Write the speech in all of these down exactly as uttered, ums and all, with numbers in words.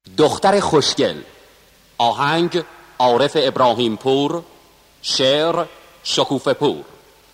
دختر خوشگل. آهنگ عارف ابراهیم پور، شعر شکوفه پور.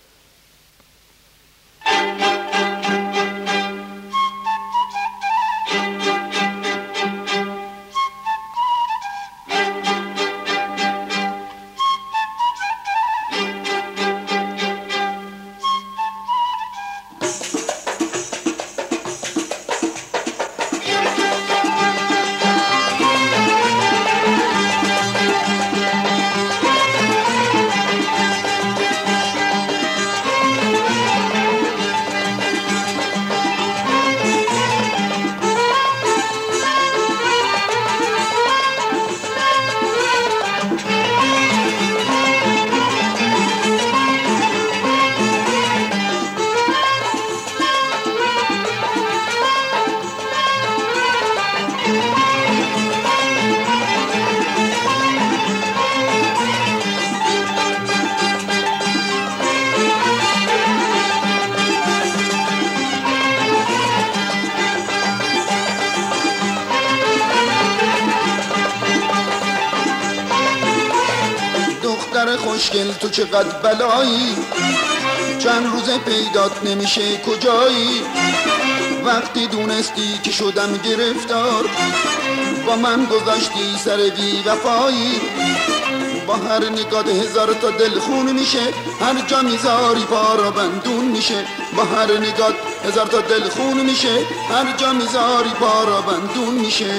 دختر خوشگل تو چقدر بلایی، چند روزه پیدات نمیشه کجایی. وقتی دونستی که شدم گرفتار، با من گذاشتی سر بی وفایی. با هر نگاه هزار تا دل خون میشه، هر جا میذاری پارا بندون میشه. با هر نگاه هزار تا دل خون میشه، هر جا میذاری پارا بندون میشه.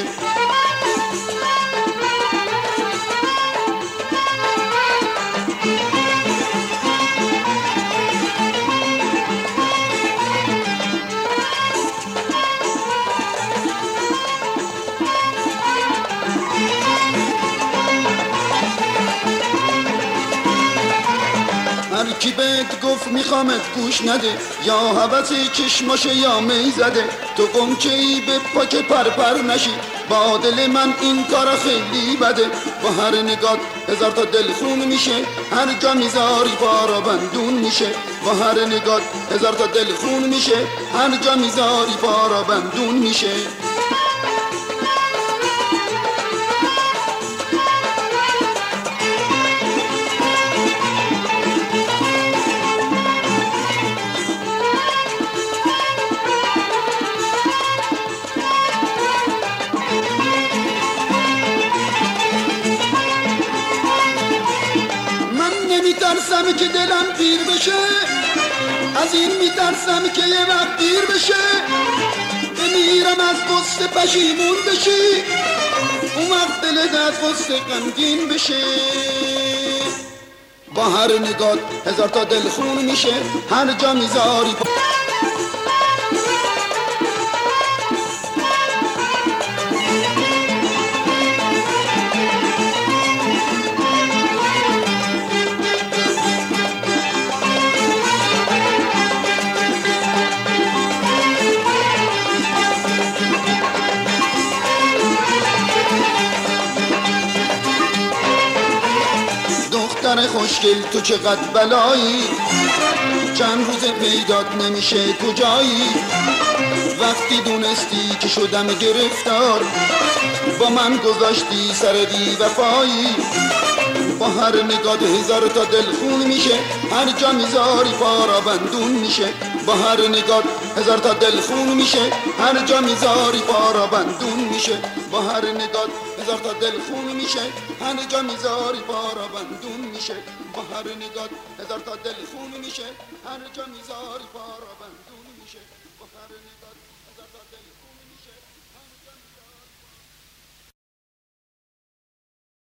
هر کی بهت گفت میخوامت گوش نده، یا حوثی چشماشه یا می زده. تو قمچه ای به پا که پرپر نشی، با دل من این کارا خیلی بده. با هر نگاه هزار تا دل خون میشه، هر جا میذاری پارا بندون میشه. با هر نگاه هزار تا دل خون میشه، هر جا میذاری پارا بندون میشه. میترسم که دلم پیر بشه، از این میترسم که یه وقت دیر بشه. بمیرم از غصه پشیمون بشی، اون وقت دلت از غصه غمگین بشه. با هر نگاه هزار تا دل خون میشه، هر جا میذاری دختر خوشگل تو چقدر بلایی، چند روز پیدات نمیشه کجایی. وقتی دونستی که شدم گرفتار، با من گذاشتی سر بی وفایی. با هر نگاه هزار تا دل خون میشه، هر جا میذاری پارا بندون میشه. با هر نگاه هزار تا دل خون میشه، هر جا میذاری پارا بندون میشه. با هر نگاه هزار تا دل خون میشه، هر جا میذاری پارا بندون میشه. با هر نگاه هزار تا دل خون میشه، هر جا میذاری پارا بندون میشه. با هر نگاه هزار تا دل خون